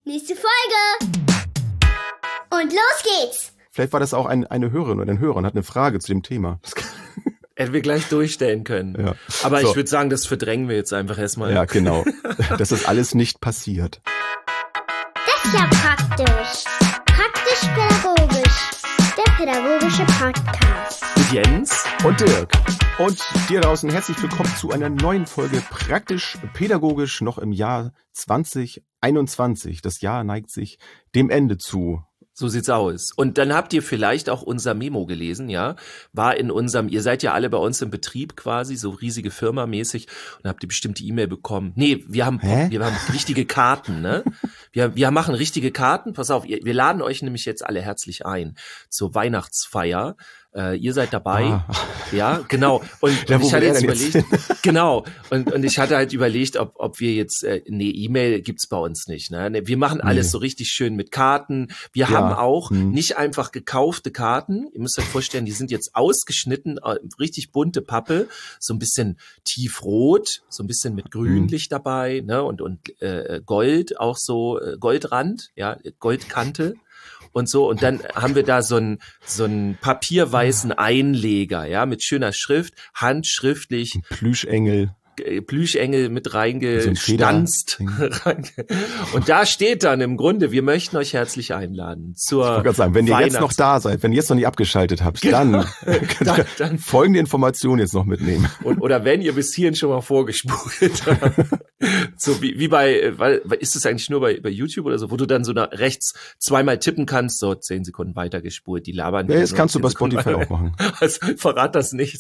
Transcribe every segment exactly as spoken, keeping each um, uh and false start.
Nächste Folge. Und los geht's. Vielleicht war das auch ein, eine Hörerin oder ein Hörer und hat eine Frage zu dem Thema. Hätten wir gleich durchstellen können. Ja. Aber so. Ich würde sagen, das verdrängen wir jetzt einfach erstmal. Ja, genau. Das ist alles nicht passiert. Das ist ja praktisch. Praktisch-pädagogisch. Der pädagogische Podcast. Mit Jens und Dirk. Und dir draußen herzlich willkommen zu einer neuen Folge Praktisch-pädagogisch noch im Jahr zwanzig einundzwanzig. Das Jahr neigt sich dem Ende zu. So sieht's aus. Und dann habt ihr vielleicht auch unser Memo gelesen, ja? War in unserem, ihr seid ja alle bei uns im Betrieb quasi, so riesige Firma mäßig, und habt ihr bestimmt die E-Mail bekommen. Nee, wir haben, Hä? wir haben richtige Karten, ne? Wir, wir machen richtige Karten. Pass auf, wir laden euch nämlich jetzt alle herzlich ein zur Weihnachtsfeier. Äh, ihr seid dabei, ah. ja, genau. Und, ja, und ich hatte jetzt überlegt, jetzt? genau. Und, und ich hatte halt überlegt, ob, ob wir jetzt, äh, nee, E-Mail gibt's bei uns nicht, ne? Wir machen alles nee. so richtig schön mit Karten. Wir ja. haben auch hm. nicht einfach gekaufte Karten. Ihr müsst euch vorstellen, die sind jetzt ausgeschnitten, äh, richtig bunte Pappe, so ein bisschen tiefrot, so ein bisschen mit Grünlicht hm. dabei, ne? Und, und äh, Gold, auch so äh, Goldrand, ja, Goldkante. Und so, und dann haben wir da so einen so einen papierweißen Einleger, ja, mit schöner Schrift, handschriftlich. Ein Plüschengel. Plüschengel mit reingestanzt. Und da steht dann im Grunde, wir möchten euch herzlich einladen zur Ich wollte gerade sagen, wenn ihr jetzt noch da seid, wenn ihr jetzt noch nicht abgeschaltet habt, genau. dann, dann, dann folgende Informationen jetzt noch mitnehmen. Und, oder wenn ihr bis hierhin schon mal vorgespult habt. So wie, wie bei, weil, ist es eigentlich nur bei, bei YouTube oder so, wo du dann so nach rechts zweimal tippen kannst, so zehn Sekunden weitergespult, die labern. Ja, das kannst du bei Spotify auch machen. Also verrat das nicht.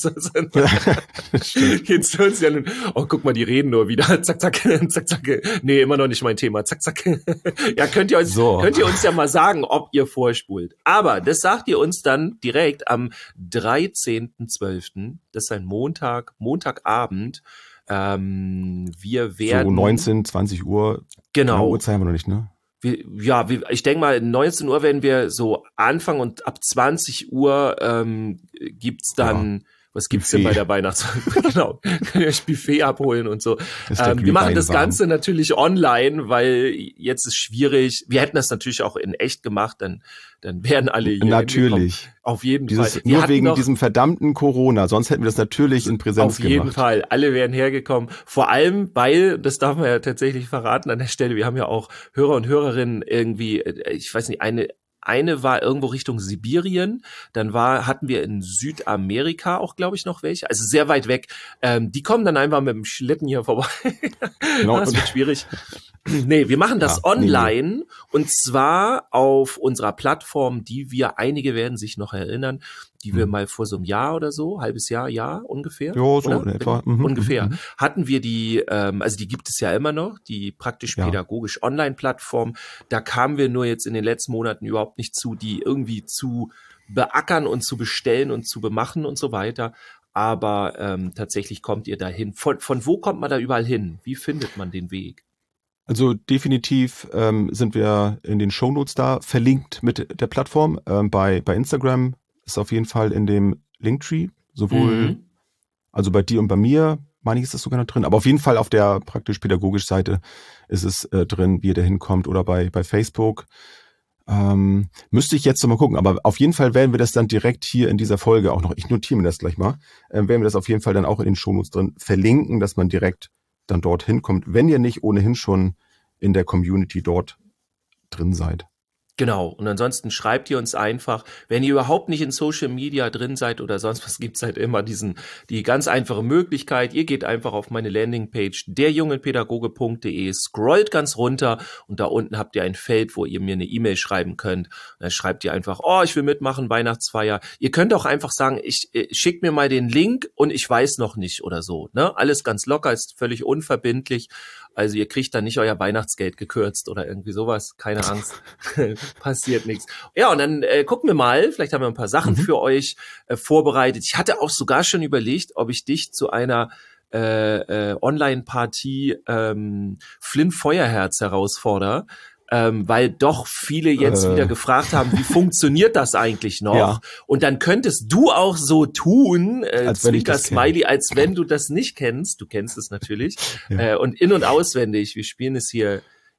Jetzt hören sie ja nun, oh, guck mal, die reden nur wieder. Zack, zack, zack, zack. Nee, immer noch nicht mein Thema. Zack, zack. Ja, könnt ihr uns, so. könnt ihr uns ja mal sagen, ob ihr vorspult. Aber das sagt ihr uns dann direkt am dreizehnten zwölften Das ist ein Montag, Montagabend. Ähm, wir werden... So neunzehn, zwanzig Uhr. Genau. Uhrzeit haben wir noch nicht, ne? Wir, ja, wir, ich denke mal, neunzehn Uhr werden wir so anfangen und ab zwanzig Uhr ähm, gibt's dann... Ja. Was gibt's Buffet. denn bei der Weihnachtsfeier? Genau, könnt ihr euch Buffet abholen und so. Ähm, wir machen das Ganze warm. natürlich online, weil jetzt ist schwierig. Wir hätten das natürlich auch in echt gemacht, dann dann wären alle hier. Natürlich. Auf jeden Dieses, Fall. Wir nur wegen noch, diesem verdammten Corona, sonst hätten wir das natürlich in Präsenz gemacht. Auf jeden Fall, alle wären hergekommen. Vor allem, weil, das darf man ja tatsächlich verraten an der Stelle, wir haben ja auch Hörer und Hörerinnen irgendwie, ich weiß nicht, eine Eine war irgendwo Richtung Sibirien, dann war hatten wir in Südamerika auch, glaube ich, noch welche, also sehr weit weg. Ähm, die kommen dann einfach mit dem Schlitten hier vorbei. Genau. Das wird schwierig. Nee, wir machen das ja, online nee, nee. und zwar auf unserer Plattform, die wir, einige werden sich noch erinnern, die wir hm. mal vor so einem Jahr oder so, halbes Jahr, Jahr ungefähr. Ja, so in etwa. Mhm. Ungefähr. Mhm. Hatten wir die, ähm, also die gibt es ja immer noch, die praktisch-pädagogisch ja. Online-Plattform. Da kamen wir nur jetzt in den letzten Monaten überhaupt nicht zu, die irgendwie zu beackern und zu bestellen und zu bemachen und so weiter. Aber ähm, tatsächlich kommt ihr dahin. Von, von wo kommt man da überall hin? Wie findet man den Weg? Also definitiv ähm, sind wir in den Shownotes da, verlinkt mit der Plattform. Ähm, bei, bei Instagram ist auf jeden Fall in dem Linktree, sowohl, mhm. also bei dir und bei mir, meine ich, ist das sogar noch drin, aber auf jeden Fall auf der praktisch-pädagogisch Seite ist es äh, drin, wie ihr da hinkommt, oder bei, bei Facebook. Ähm, müsste ich jetzt noch mal gucken, aber auf jeden Fall werden wir das dann direkt hier in dieser Folge auch noch, ich notiere mir das gleich mal, äh, werden wir das auf jeden Fall dann auch in den Shownotes drin verlinken, dass man direkt dann dort hinkommt, wenn ihr nicht ohnehin schon in der Community dort drin seid. Genau. Und ansonsten schreibt ihr uns einfach, wenn ihr überhaupt nicht in Social Media drin seid oder sonst was, gibt's halt immer diesen, die ganz einfache Möglichkeit. Ihr geht einfach auf meine Landingpage derjungenpädagoge punkt de, scrollt ganz runter und da unten habt ihr ein Feld, wo ihr mir eine E-Mail schreiben könnt. Und dann schreibt ihr einfach, oh, ich will mitmachen, Weihnachtsfeier. Ihr könnt auch einfach sagen, ich, ich schickt mir mal den Link und ich weiß noch nicht oder so. Ne? Alles ganz locker, ist völlig unverbindlich. Also ihr kriegt dann nicht euer Weihnachtsgeld gekürzt oder irgendwie sowas. Keine Angst. Passiert nichts. Ja, und dann äh, gucken wir mal. Vielleicht haben wir ein paar Sachen mhm. für euch äh, vorbereitet. Ich hatte auch sogar schon überlegt, ob ich dich zu einer äh, äh, Online-Partie ähm, Flynn Feuerherz herausfordere. Ähm, weil doch viele jetzt äh. wieder gefragt haben, wie funktioniert das eigentlich noch? Ja. Und dann könntest du auch so tun, äh, Zwinker Smiley, als wenn du das nicht kennst. Du kennst es natürlich. Ja. Äh, und in- und auswendig. Wir spielen es hier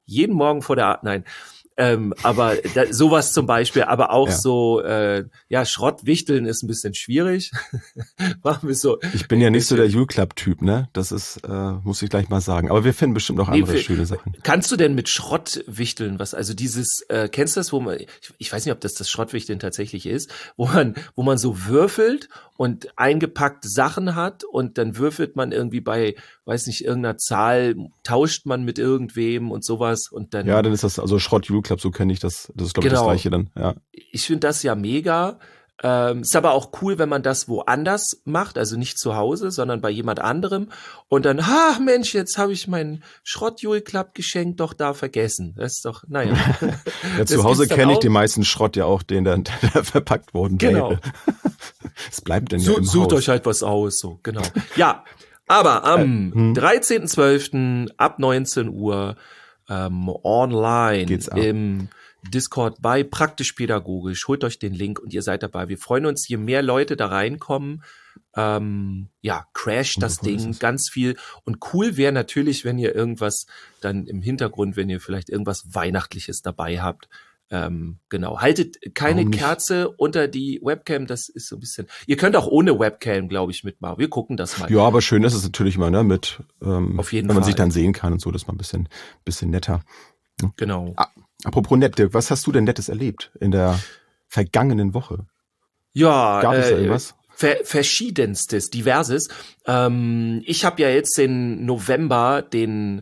jeden Morgen vor der Arbeit, nein. Ähm, aber da, sowas zum Beispiel, aber auch ja. so, äh, ja, Schrottwichteln ist ein bisschen schwierig. Machen wir so. Ich bin ja nicht so der Jule-Club-Typ, ne? Das ist, äh, muss ich gleich mal sagen. Aber wir finden bestimmt noch andere nee, für, schöne Sachen. Kannst du denn mit Schrottwichteln was? Also dieses, äh, kennst du das, wo man, ich, ich weiß nicht, ob das das Schrottwichteln tatsächlich ist, wo man, wo man so würfelt und eingepackte Sachen hat und dann würfelt man irgendwie bei, weiß nicht, irgendeiner Zahl, tauscht man mit irgendwem und sowas und dann. Ja, dann ist das, also Schrott-Jule-Club, so kenne ich das. Das ist, glaube ich, genau. das Gleiche dann, ja. Ich finde das ja mega. Ähm, ist aber auch cool, wenn man das woanders macht, also nicht zu Hause, sondern bei jemand anderem und dann, ha, Mensch, jetzt habe ich meinen Schrott-Jule-Club-Geschenk doch da vergessen. Das ist doch, naja. Ja, zu Hause kenne ich den meisten Schrott ja auch, den dann der verpackt worden genau. wäre. Es bleibt denn so, ja im Sucht Haus. euch halt was aus, so, genau. Ja, aber am äh, hm. dreizehnten zwölften ab neunzehn Uhr ähm, online Geht's ab. im Discord bei Praktisch Pädagogisch. Holt euch den Link und ihr seid dabei. Wir freuen uns, je mehr Leute da reinkommen. Ähm, ja, crasht das Ding ganz viel. Und cool wäre natürlich, wenn ihr irgendwas dann im Hintergrund, wenn ihr vielleicht irgendwas Weihnachtliches dabei habt. Ähm, genau. Haltet keine Kerze unter die Webcam. Das ist so ein bisschen. Ihr könnt auch ohne Webcam, glaube ich, mitmachen. Wir gucken das mal. Ja, aber schön ist es natürlich mal, ne, mit, ähm, auf jeden wenn man Fall. sich dann sehen kann und so, das ist mal ein bisschen, bisschen netter. Genau. Ah, apropos nett, Dirk, was hast du denn Nettes erlebt in der vergangenen Woche? Ja, gab es äh, da irgendwas? Ver- verschiedenstes, diverses. Ähm, ich habe ja jetzt den November, den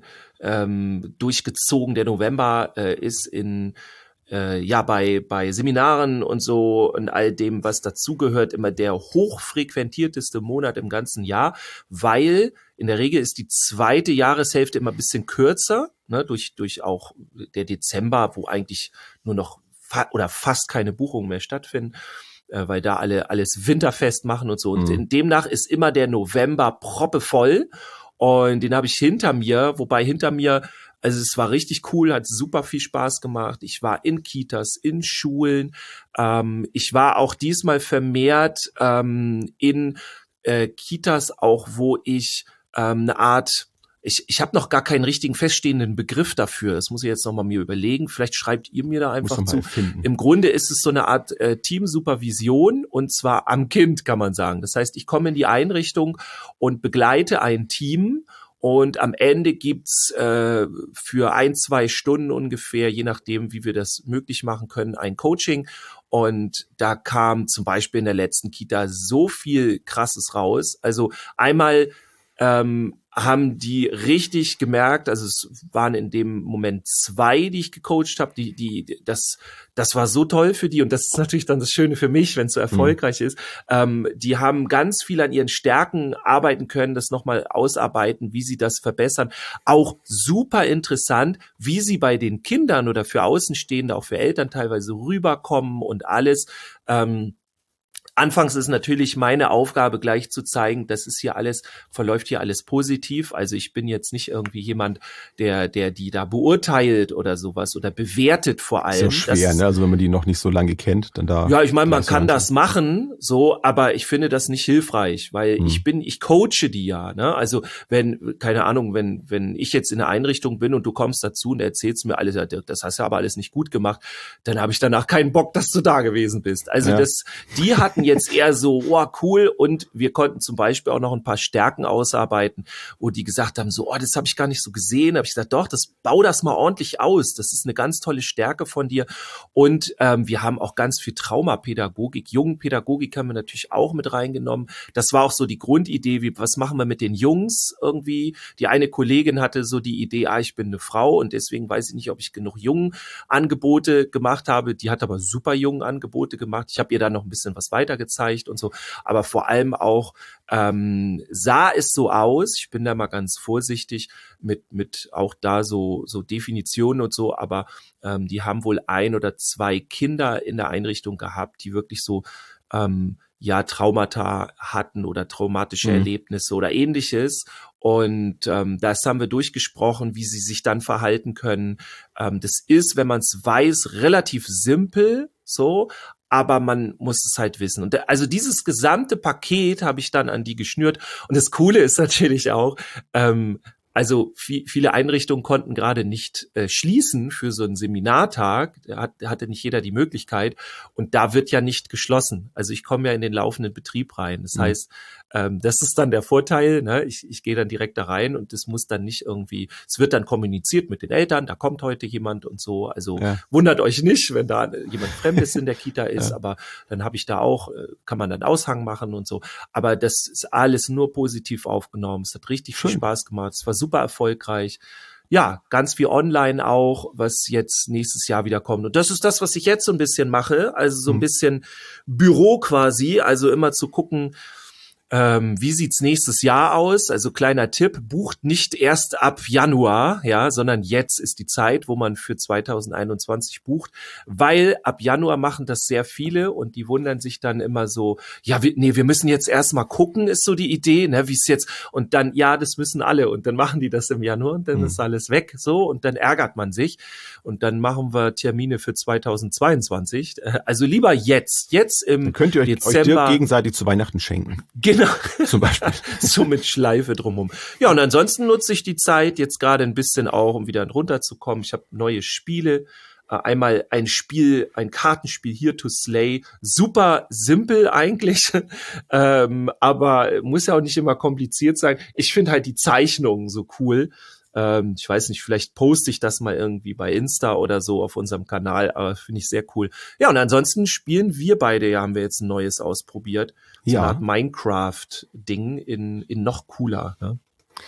ähm, durchgezogen. Der November äh, ist in äh, ja bei bei Seminaren und so und all dem, was dazugehört, immer der hochfrequentierteste Monat im ganzen Jahr, weil in der Regel ist die zweite Jahreshälfte immer ein bisschen kürzer, ne, durch durch auch der Dezember, wo eigentlich nur noch fa- oder fast keine Buchungen mehr stattfinden, äh, weil da alle alles winterfest machen und so. Und Mhm. in, demnach ist immer der November proppevoll und den habe ich hinter mir, wobei hinter mir, also es war richtig cool, hat super viel Spaß gemacht. Ich war in Kitas, in Schulen. Ähm, ich war auch diesmal vermehrt ähm, in äh, Kitas auch, wo ich ähm, eine Art, ich, ich habe noch gar keinen richtigen feststehenden Begriff dafür. Das muss ich jetzt noch mal mir überlegen. Vielleicht schreibt ihr mir da einfach zu. Im Grunde ist es so eine Art äh, Teamsupervision und zwar am Kind, kann man sagen. Das heißt, ich komme in die Einrichtung und begleite ein Team. Und am Ende gibt's äh, für ein, zwei Stunden ungefähr, je nachdem, wie wir das möglich machen können, ein Coaching. Und da kam zum Beispiel in der letzten Kita so viel Krasses raus. Also einmal ähm, haben die richtig gemerkt, also es waren in dem Moment zwei, die ich gecoacht habe, die, die, das, das war so toll für die und das ist natürlich dann das Schöne für mich, wenn es so erfolgreich mhm. ist. Ähm, die haben ganz viel an ihren Stärken arbeiten können, das nochmal ausarbeiten, wie sie das verbessern. Auch super interessant, wie sie bei den Kindern oder für Außenstehende, auch für Eltern teilweise rüberkommen und alles. Ähm, Anfangs ist natürlich meine Aufgabe, gleich zu zeigen, das ist hier alles, verläuft hier alles positiv. Also ich bin jetzt nicht irgendwie jemand, der, der die da beurteilt oder sowas oder bewertet vor allem. So schwer, das, ne? Also wenn man die noch nicht so lange kennt, dann da. Ja, ich meine, man kann das machen, so, aber ich finde das nicht hilfreich, weil hm. ich bin, ich coache die ja, ne? Also wenn, keine Ahnung, wenn, wenn ich jetzt in einer Einrichtung bin und du kommst dazu und erzählst mir alles, das hast du aber alles nicht gut gemacht, dann habe ich danach keinen Bock, dass du da gewesen bist. Also ja. das, die hatten jetzt eher so, oh, cool, und wir konnten zum Beispiel auch noch ein paar Stärken ausarbeiten, wo die gesagt haben, so, oh, das habe ich gar nicht so gesehen. Habe ich gesagt, doch, das bau das mal ordentlich aus. Das ist eine ganz tolle Stärke von dir. Und ähm, wir haben auch ganz viel Traumapädagogik, Jungenpädagogik haben wir natürlich auch mit reingenommen. Das war auch so die Grundidee, wie was machen wir mit den Jungs irgendwie. Die eine Kollegin hatte so die Idee, ah, ich bin eine Frau und deswegen weiß ich nicht, ob ich genug Jungen-Angebote gemacht habe. Die hat aber super Jungen-Angebote gemacht. Ich habe ihr da noch ein bisschen was weiter gezeigt und so, aber vor allem auch ähm, sah es so aus, ich bin da mal ganz vorsichtig mit mit auch da so so Definitionen und so, aber ähm, die haben wohl ein oder zwei Kinder in der Einrichtung gehabt, die wirklich so ähm, ja Traumata hatten oder traumatische mhm. Erlebnisse oder ähnliches. Und ähm, das haben wir durchgesprochen, wie sie sich dann verhalten können. Ähm, das ist, wenn man es weiß, relativ simpel, so, aber man muss es halt wissen. Und da, also dieses gesamte Paket habe ich dann an die geschnürt. Und das Coole ist natürlich auch, ähm, Also viel, viele Einrichtungen konnten gerade nicht äh, schließen für so einen Seminartag. Da hat, hatte nicht jeder die Möglichkeit. Und da wird ja nicht geschlossen. Also ich komme ja in den laufenden Betrieb rein. Das mhm. heißt, ähm, das ist dann der Vorteil. Ne? Ich, ich gehe dann direkt da rein und das muss dann nicht irgendwie, es wird dann kommuniziert mit den Eltern, da kommt heute jemand und so. Also ja. wundert euch nicht, wenn da jemand Fremdes in der Kita ist, ja. aber dann habe ich da auch, kann man dann Aushang machen und so. Aber das ist alles nur positiv aufgenommen. Es hat richtig Schön. viel Spaß gemacht. Es war super erfolgreich. Ja, ganz viel online auch, was jetzt nächstes Jahr wieder kommt. Und das ist das, was ich jetzt so ein bisschen mache. Also so ein bisschen Büro quasi. Also immer zu gucken, Ähm, wie sieht's nächstes Jahr aus? Also kleiner Tipp, bucht nicht erst ab Januar, ja, sondern jetzt ist die Zeit, wo man für zwanzig einundzwanzig bucht, weil ab Januar machen das sehr viele und die wundern sich dann immer so, ja, wir, nee, wir müssen jetzt erst mal gucken, ist so die Idee, ne, wie es jetzt, und dann, ja, das müssen alle und dann machen die das im Januar und dann mhm. ist alles weg, so, und dann ärgert man sich und dann machen wir Termine für zwanzig zweiundzwanzig, also lieber jetzt, jetzt im dann könnt ihr euch, Dezember. euch gegenseitig zu Weihnachten schenken. Genau. Zum Beispiel. So mit Schleife drumherum. Ja, und ansonsten nutze ich die Zeit jetzt gerade ein bisschen auch, um wieder runterzukommen. Ich habe neue Spiele. Einmal ein Spiel, ein Kartenspiel, Here to Slay. Super simpel eigentlich, ähm, aber muss ja auch nicht immer kompliziert sein. Ich finde halt die Zeichnungen so cool. Ähm, ich weiß nicht, vielleicht poste ich das mal irgendwie bei Insta oder so auf unserem Kanal, aber finde ich sehr cool. Ja, und ansonsten spielen wir beide, ja, haben wir jetzt ein neues ausprobiert. So ja. eine Art Minecraft-Ding in, in noch cooler. Ne?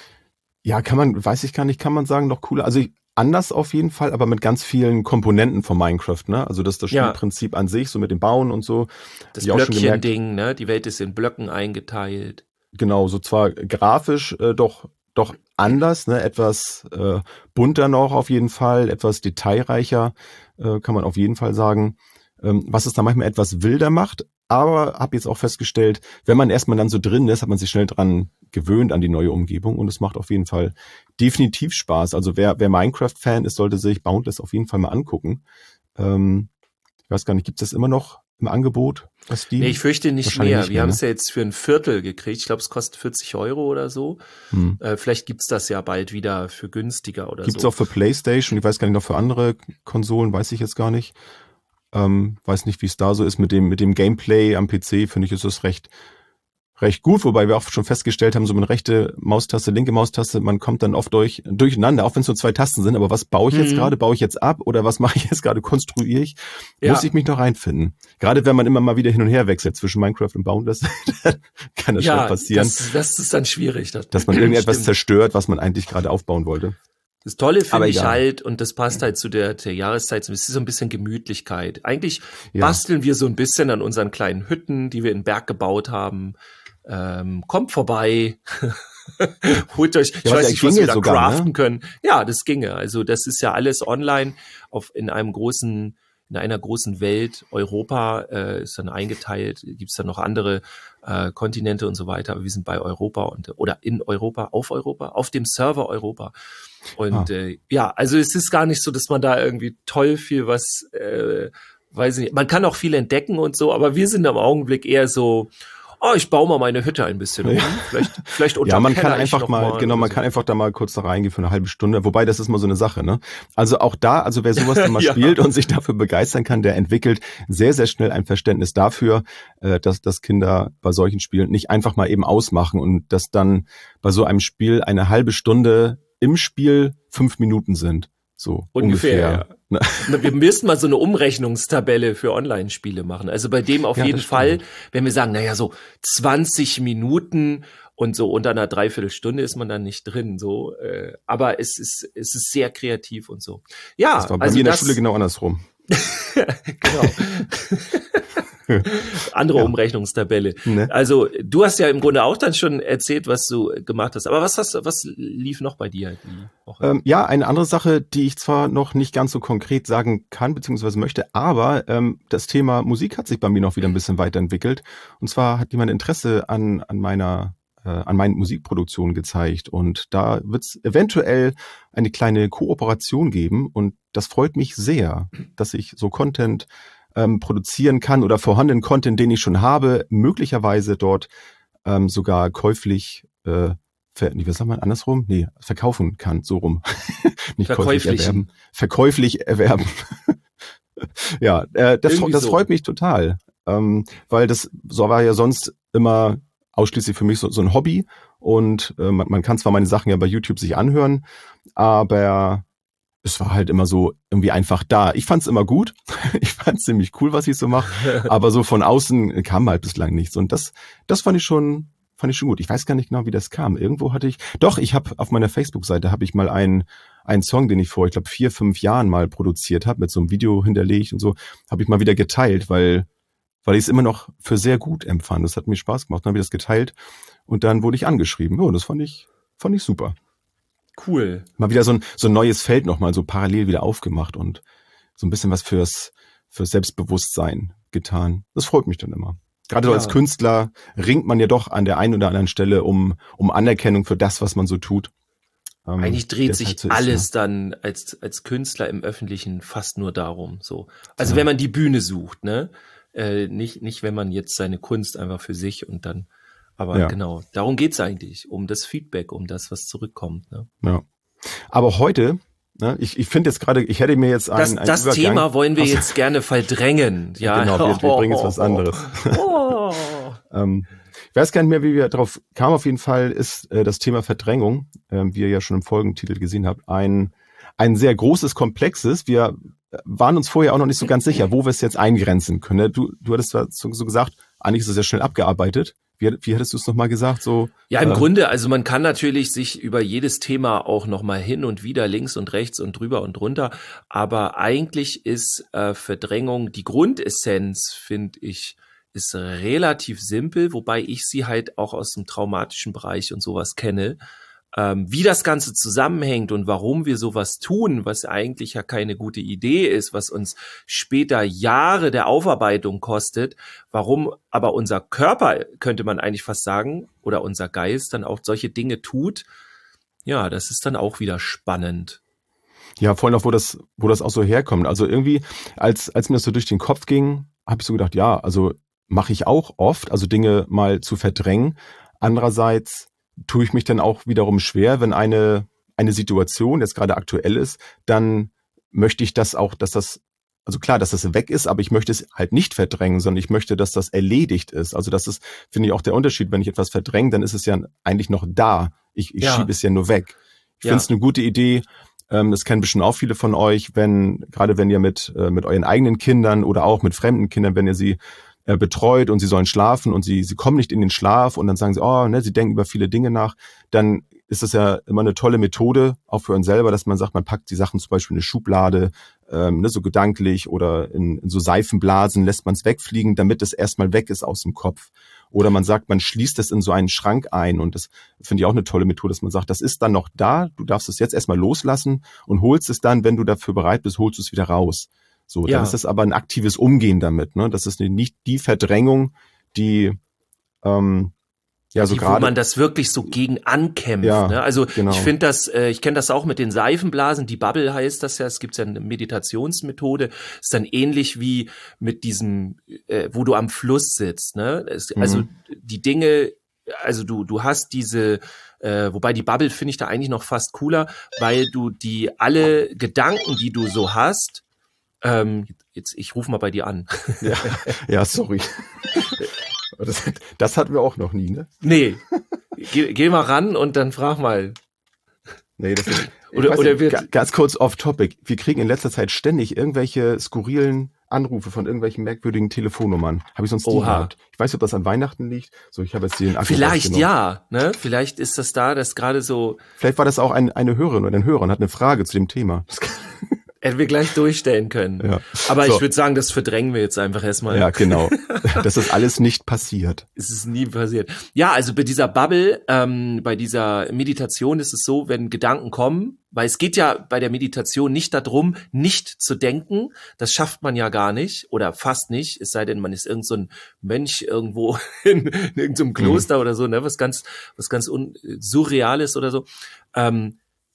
Ja, kann man, weiß ich gar nicht, kann man sagen, noch cooler. Also anders auf jeden Fall, aber mit ganz vielen Komponenten von Minecraft, ne? Also das ist das Spielprinzip ja. an sich, so mit dem Bauen und so. Das Blöckchen-Ding, ne? Die Welt ist in Blöcken eingeteilt. Genau, so zwar grafisch äh, doch doch anders, ne? Etwas äh, bunter noch auf jeden Fall, etwas detailreicher, äh, kann man auf jeden Fall sagen. Ähm, was es da manchmal etwas wilder macht, aber habe jetzt auch festgestellt, wenn man erstmal dann so drin ist, hat man sich schnell dran gewöhnt an die neue Umgebung und es macht auf jeden Fall definitiv Spaß. Also wer wer Minecraft-Fan ist, sollte sich Boundless auf jeden Fall mal angucken. Ähm, ich weiß gar nicht, gibt es das immer noch im Angebot? Nee, ich fürchte nicht mehr. nicht mehr. Wir haben es ne? ja jetzt für ein Viertel gekriegt. Ich glaube, es kostet vierzig Euro oder so. Hm. Äh, vielleicht gibt's das ja bald wieder für günstiger oder gibt's so. Gibt's auch für PlayStation. Ich weiß gar nicht, noch für andere Konsolen, weiß ich jetzt gar nicht. Ähm, weiß nicht, wie es da so ist mit dem mit dem Gameplay am P C. Finde ich, ist es recht recht gut, wobei wir auch schon festgestellt haben, so mit rechte Maustaste, linke Maustaste, man kommt dann oft durch durcheinander, auch wenn es nur zwei Tasten sind. Aber was baue ich jetzt mhm. gerade? Baue ich jetzt ab oder was mache ich jetzt gerade? Konstruiere ich? Ja. Muss ich mich noch reinfinden? Gerade wenn man immer mal wieder hin und her wechselt zwischen Minecraft und Boundless, kann das ja, schnell passieren. Das, das ist dann schwierig. Das dass man irgendetwas stimmt. zerstört, was man eigentlich gerade aufbauen wollte. Das Tolle finde ich halt, und das passt halt zu der, der Jahreszeit, es ist so ein bisschen Gemütlichkeit. Eigentlich ja. basteln wir so ein bisschen an unseren kleinen Hütten, die wir in den Berg gebaut haben. Ähm, kommt vorbei, holt euch, ja, ich weiß nicht, was wir da sogar, craften ne? können. Ja, das ginge. Also das ist ja alles online auf in einem großen, in einer großen Welt. Europa äh, ist dann eingeteilt. Gibt es dann noch andere äh, Kontinente und so weiter. Aber wir sind bei Europa und oder in Europa, auf Europa, auf dem Server Europa. Und ah. äh, ja, also es ist gar nicht so, dass man da irgendwie toll viel was, äh, weiß ich nicht. Man kann auch viel entdecken und so, aber wir sind im Augenblick eher so. Oh, ich baue mal meine Hütte ein bisschen um. Ja. Vielleicht, vielleicht unter Ja, man kann einfach mal, mal, genau, man so. kann einfach da mal kurz da reingehen für eine halbe Stunde. Wobei, das ist mal so eine Sache, ne? Also auch da, also wer sowas dann mal ja. spielt und sich dafür begeistern kann, der entwickelt sehr, sehr schnell ein Verständnis dafür, äh, dass, dass Kinder bei solchen Spielen nicht einfach mal eben ausmachen und dass dann bei so einem Spiel eine halbe Stunde im Spiel fünf Minuten sind. So ungefähr. ungefähr. Ja. Wir müssen mal so eine Umrechnungstabelle für Online-Spiele machen. Also bei dem auf ja, jeden Fall, wenn wir sagen, naja, so zwanzig Minuten und so unter einer Dreiviertelstunde ist man dann nicht drin. So, äh, aber es ist es ist sehr kreativ und so. Ja, das war bei also mir in der das, Schule genau andersrum. Genau. Andere ja. Umrechnungstabelle. Ne? Also du hast ja im Grunde auch dann schon erzählt, was du gemacht hast. Aber was hast du, was lief noch bei dir die Woche? Ähm, ja, eine andere Sache, die ich zwar noch nicht ganz so konkret sagen kann beziehungsweise möchte, aber ähm, das Thema Musik hat sich bei mir noch wieder ein bisschen weiterentwickelt. Und zwar hat jemand Interesse an an meiner äh, an meinen Musikproduktionen gezeigt und da wird es eventuell eine kleine Kooperation geben und das freut mich sehr, dass ich so Content Ähm, produzieren kann oder vorhandenen Content, den ich schon habe, möglicherweise dort ähm, sogar käuflich äh, ver, wie sagt man, andersrum? Nee, verkaufen kann, so rum. Nicht Verkäuflich käuflich erwerben. Verkäuflich erwerben. Ja, äh, das, das so. freut mich total, ähm, weil das so war ja sonst immer ausschließlich für mich so, so ein Hobby und äh, man, man kann zwar meine Sachen ja bei YouTube sich anhören, aber es war halt immer so irgendwie einfach da. Ich fand's immer gut, ich fand's ziemlich cool, was ich so mache, aber so von außen kam halt bislang nichts und das, das fand ich schon, fand ich schon gut. Ich weiß gar nicht genau, wie das kam. Irgendwo hatte ich, doch, ich habe auf meiner Facebook-Seite habe ich mal einen einen Song, den ich vor, ich glaube, vier, fünf Jahren mal produziert habe, mit so einem Video hinterlegt und so, habe ich mal wieder geteilt, weil weil ich es immer noch für sehr gut empfand. Das hat mir Spaß gemacht. Dann habe ich das geteilt und dann wurde ich angeschrieben. Ja, das fand ich fand ich super. Cool. Mal wieder so ein so ein neues Feld nochmal so parallel wieder aufgemacht und so ein bisschen was fürs fürs Selbstbewusstsein getan. Das freut mich dann immer. Gerade so Ja. als Künstler ringt man ja doch an der einen oder anderen Stelle um um Anerkennung für das, was man so tut. Ähm, Eigentlich dreht das sich halt so ist, alles ne? dann als als Künstler im Öffentlichen fast nur darum. So, also Ja. wenn man die Bühne sucht, ne, äh, nicht nicht wenn man jetzt seine Kunst einfach für sich und dann, aber Ja. genau, darum geht's eigentlich, um das Feedback, um das, was zurückkommt. Ne? Ja. Aber heute, ne, ich, ich finde jetzt gerade, ich hätte mir jetzt Das, einen, einen das Übergang, Thema wollen wir Ach so, jetzt gerne verdrängen. Ja, genau, wir, wir bringen jetzt was anderes. Oh. ähm, ich weiß gar nicht mehr, wie wir darauf kamen. Auf jeden Fall ist äh, das Thema Verdrängung, ähm, wie ihr ja schon im Folgentitel gesehen habt, ein ein sehr großes, komplexes. Wir waren uns vorher auch noch nicht so ganz sicher, wo wir es jetzt eingrenzen können. Ne? Du, du hattest so, so gesagt, eigentlich ist es ja schnell abgearbeitet. Wie, wie hattest du es nochmal gesagt? So, Ja, im äh, Grunde, also man kann natürlich sich über jedes Thema auch nochmal hin und wieder links und rechts und drüber und drunter, aber eigentlich ist äh, Verdrängung, die Grundessenz, finde ich, ist relativ simpel, wobei ich sie halt auch aus dem traumatischen Bereich und sowas kenne. Ähm, wie das Ganze zusammenhängt und warum wir sowas tun, was eigentlich ja keine gute Idee ist, was uns später Jahre der Aufarbeitung kostet, warum aber unser Körper, könnte man eigentlich fast sagen, oder unser Geist dann auch solche Dinge tut, ja, das ist dann auch wieder spannend. Ja, vor allem auch, wo das, wo das auch so herkommt. Also irgendwie, als, als mir das so durch den Kopf ging, habe ich so gedacht, ja, also mache ich auch oft, also Dinge mal zu verdrängen. Andererseits tue ich mich dann auch wiederum schwer, wenn eine, eine Situation jetzt gerade aktuell ist, dann möchte ich das auch, dass das, also klar, dass das weg ist, aber ich möchte es halt nicht verdrängen, sondern ich möchte, dass das erledigt ist. Also das ist, finde ich, auch der Unterschied. Wenn ich etwas verdränge, dann ist es ja eigentlich noch da. Ich, ich Ja. schiebe es ja nur weg. Ich Ja. finde es eine gute Idee. Ähm, das kennen bestimmt auch viele von euch, wenn, gerade wenn ihr mit, äh, mit euren eigenen Kindern oder auch mit fremden Kindern, wenn ihr sie äh, betreut und sie sollen schlafen und sie, sie kommen nicht in den Schlaf und dann sagen sie, oh, ne, sie denken über viele Dinge nach, dann ist das ja immer eine tolle Methode, auch für uns selber, dass man sagt, man packt die Sachen zum Beispiel in eine Schublade, ähm, ne, so gedanklich oder in, in so Seifenblasen lässt man es wegfliegen, damit es erstmal weg ist aus dem Kopf. Oder man sagt, man schließt es in so einen Schrank ein und das finde ich auch eine tolle Methode, dass man sagt, das ist dann noch da, du darfst es jetzt erstmal loslassen und holst es dann, wenn du dafür bereit bist, holst du es wieder raus. So, Ja. dann ist das aber ein aktives Umgehen damit, ne? Das ist nicht die Verdrängung, die ähm, ja so die, wo gerade man das wirklich so gegen ankämpft. Ja, Ne? Also genau. ich finde das, äh, ich kenne das auch mit den Seifenblasen, die Bubble heißt das ja, es gibt ja eine Meditationsmethode, ist dann ähnlich wie mit diesem, äh, wo du am Fluss sitzt. Ne? Es, also Mhm. die Dinge, also du du hast diese, äh, wobei die Bubble finde ich da eigentlich noch fast cooler, weil du die alle Gedanken, die du so hast, ähm, jetzt ich rufe mal bei dir an. Ja, ja, sorry. Das, das hatten wir auch noch nie, ne? Nee, geh, geh mal ran und dann frag mal. Nee, das ist, ich Oder- weiß oder nicht, wird- ga- ganz kurz off topic. Wir kriegen in letzter Zeit ständig irgendwelche skurrilen Anrufe von irgendwelchen merkwürdigen Telefonnummern. Habe ich sonst nie Oha. gehabt. Ich weiß nicht, ob das an Weihnachten liegt. So, ich habe jetzt den Akku Vielleicht rausgenommen. ja, ne? Vielleicht ist das da, dass gerade so, Vielleicht war das auch ein, eine Hörerin oder ein Hörer und hat eine Frage zu dem Thema. Das kann, hätten wir gleich durchstellen können. Ja. Aber So. ich würde sagen, das verdrängen wir jetzt einfach erstmal. ja, genau. Das ist alles nicht passiert. Es ist nie passiert. Ja, also bei dieser Bubble, ähm, bei dieser Meditation ist es so, wenn Gedanken kommen, weil es geht ja bei der Meditation nicht darum, nicht zu denken. Das schafft man ja gar nicht oder fast nicht, es sei denn, man ist irgend so ein Mönch irgendwo in, in irgendeinem Kloster oder so, ne, was ganz, was ganz un, surreal ist oder so. Ähm,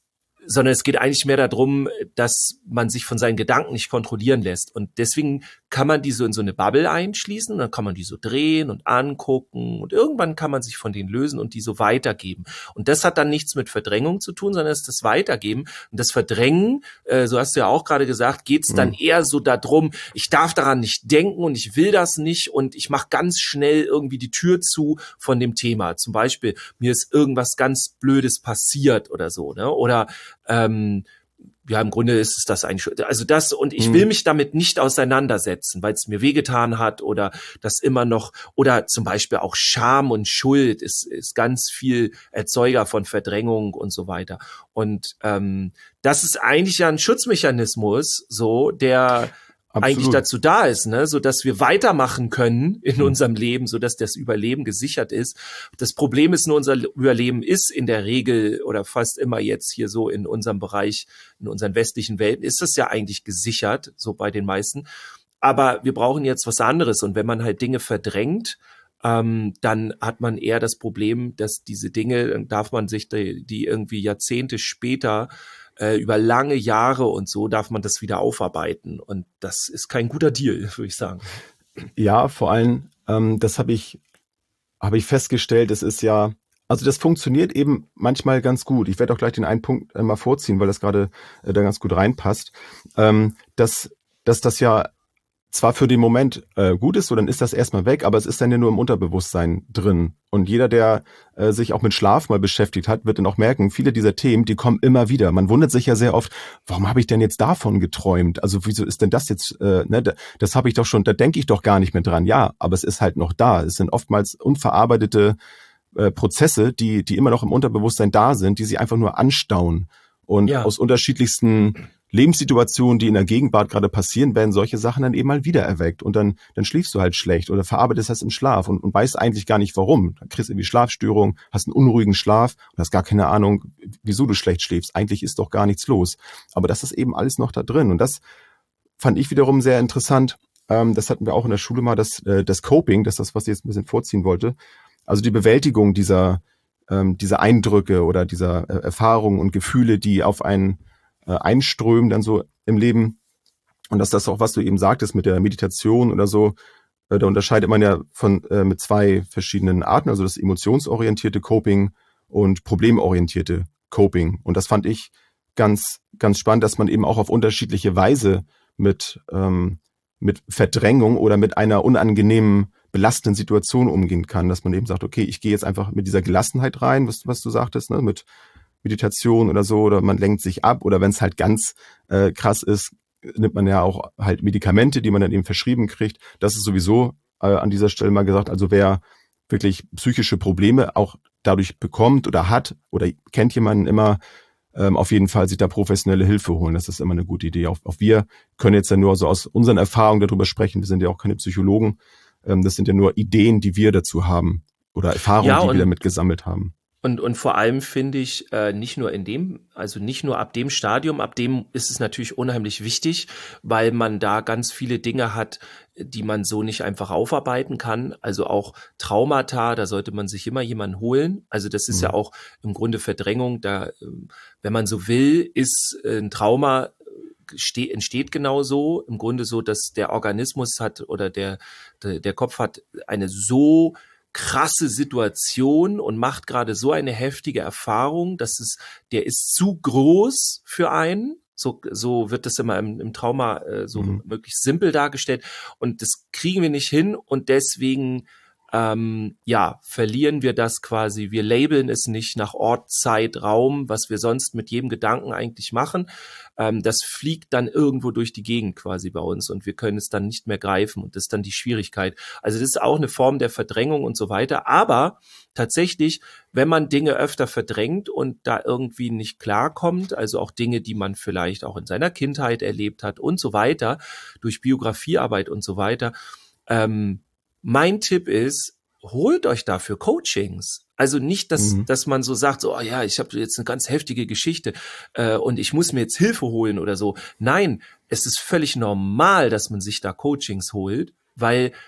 sondern es geht eigentlich mehr darum, dass man sich von seinen Gedanken nicht kontrollieren lässt. Und deswegen kann man die so in so eine Bubble einschließen, dann kann man die so drehen und angucken und irgendwann kann man sich von denen lösen und die so weitergeben. Und das hat dann nichts mit Verdrängung zu tun, sondern es ist das Weitergeben. Und das Verdrängen, äh, so hast du ja auch gerade gesagt, geht es dann mhm. eher so darum, ich darf daran nicht denken und ich will das nicht und ich mache ganz schnell irgendwie die Tür zu von dem Thema. Zum Beispiel, mir ist irgendwas ganz Blödes passiert oder so, ne? Oder Ähm, ja, im Grunde ist es das eigentlich, also das, und ich will mich damit nicht auseinandersetzen, weil es mir wehgetan hat oder das immer noch, oder zum Beispiel auch Scham und Schuld ist, ist ganz viel Erzeuger von Verdrängung und so weiter. Und ähm, das ist eigentlich ja ein Schutzmechanismus, so, der Absolut. eigentlich dazu da ist, ne, so dass wir weitermachen können in mhm. unserem Leben, so dass das Überleben gesichert ist. Das Problem ist nur, unser Überleben ist in der Regel oder fast immer jetzt hier so in unserem Bereich, in unseren westlichen Welten, ist das ja eigentlich gesichert, so bei den meisten. Aber wir brauchen jetzt was anderes. Und wenn man halt Dinge verdrängt, ähm, dann hat man eher das Problem, dass diese Dinge, dann darf man sich die, die irgendwie Jahrzehnte später über lange Jahre und so darf man das wieder aufarbeiten. Und das ist kein guter Deal, würde ich sagen. Ja, vor allem, ähm, das habe ich, habe ich festgestellt, es ist ja, also das funktioniert eben manchmal ganz gut. Ich werde auch gleich den einen Punkt äh, mal vorziehen, weil das gerade äh, da ganz gut reinpasst, ähm, dass, dass das ja zwar für den Moment äh, gut ist, so dann ist das erstmal weg, aber es ist dann ja nur im Unterbewusstsein drin. Und jeder, der äh, sich auch mit Schlaf mal beschäftigt hat, wird dann auch merken, viele dieser Themen, die kommen immer wieder. Man wundert sich ja sehr oft, warum habe ich denn jetzt davon geträumt? Also wieso ist denn das jetzt, äh, ne, das habe ich doch schon, da denke ich doch gar nicht mehr dran. Ja, aber es ist halt noch da. Es sind oftmals unverarbeitete äh, Prozesse, die die immer noch im Unterbewusstsein da sind, die sie einfach nur anstauen. Und ja. aus unterschiedlichsten Lebenssituationen, die in der Gegenwart gerade passieren, werden solche Sachen dann eben mal wieder erweckt und dann dann schläfst du halt schlecht oder verarbeitest das im Schlaf und, und weißt eigentlich gar nicht warum. Dann kriegst du irgendwie Schlafstörungen, hast einen unruhigen Schlaf und hast gar keine Ahnung, wieso du schlecht schläfst. Eigentlich ist doch gar nichts los. Aber das ist eben alles noch da drin und das fand ich wiederum sehr interessant. Ähm, das hatten wir auch in der Schule mal, das, äh, das Coping, das ist das, was ich jetzt ein bisschen vorziehen wollte. Also die Bewältigung dieser, ähm, dieser Eindrücke oder dieser äh, Erfahrungen und Gefühle, die auf einen einströmen dann so im Leben. Und dass das auch, was du eben sagtest mit der Meditation oder so, äh, da unterscheidet man ja von äh, mit zwei verschiedenen Arten, also das emotionsorientierte Coping und problemorientierte Coping. Und das fand ich ganz, ganz spannend, dass man eben auch auf unterschiedliche Weise mit, ähm, mit Verdrängung oder mit einer unangenehmen, belastenden Situation umgehen kann. Dass man eben sagt, okay, ich gehe jetzt einfach mit dieser Gelassenheit rein, was, was du sagtest, ne, mit Meditation oder so, oder man lenkt sich ab, oder wenn es halt ganz äh, krass ist, nimmt man ja auch halt Medikamente, die man dann eben verschrieben kriegt. Das ist sowieso äh, an dieser Stelle mal gesagt, also wer wirklich psychische Probleme auch dadurch bekommt oder hat oder kennt jemanden, immer ähm, auf jeden Fall sich da professionelle Hilfe holen. Das ist immer eine gute Idee. Auch, auch wir können jetzt ja nur so aus unseren Erfahrungen darüber sprechen. Wir sind ja auch keine Psychologen. Ähm, das sind ja nur Ideen, die wir dazu haben oder Erfahrungen, ja, die wir damit gesammelt haben. Und, und vor allem finde ich, äh, nicht nur in dem, also nicht nur ab dem Stadium, ab dem ist es natürlich unheimlich wichtig, weil man da ganz viele Dinge hat, die man so nicht einfach aufarbeiten kann. Also auch Traumata, da sollte man sich immer jemanden holen. Also das ist mhm. ja auch im Grunde Verdrängung. Da, wenn man so will, ist ein Trauma Ste- entsteht genau so, im Grunde so, dass der Organismus hat oder der, der, der Kopf hat eine so krasse Situation und macht gerade so eine heftige Erfahrung, dass es, der ist zu groß für einen. So, so wird das immer im, im Trauma äh, so mhm. möglichst simpel dargestellt. Und das kriegen wir nicht hin und deswegen Ähm, ja, verlieren wir das quasi, wir labeln es nicht nach Ort, Zeit, Raum, was wir sonst mit jedem Gedanken eigentlich machen. Ähm, das fliegt dann irgendwo durch die Gegend quasi bei uns und wir können es dann nicht mehr greifen und das ist dann die Schwierigkeit. Also das ist auch eine Form der Verdrängung und so weiter, aber tatsächlich, wenn man Dinge öfter verdrängt und da irgendwie nicht klarkommt, also auch Dinge, die man vielleicht auch in seiner Kindheit erlebt hat und so weiter, durch Biografiearbeit und so weiter, ähm, mein Tipp ist, holt euch dafür Coachings. Also nicht, dass, mhm. dass man so sagt, so, oh ja, ich habe jetzt eine ganz heftige Geschichte äh, und ich muss mir jetzt Hilfe holen oder so. Nein, es ist völlig normal, dass man sich da Coachings holt, weil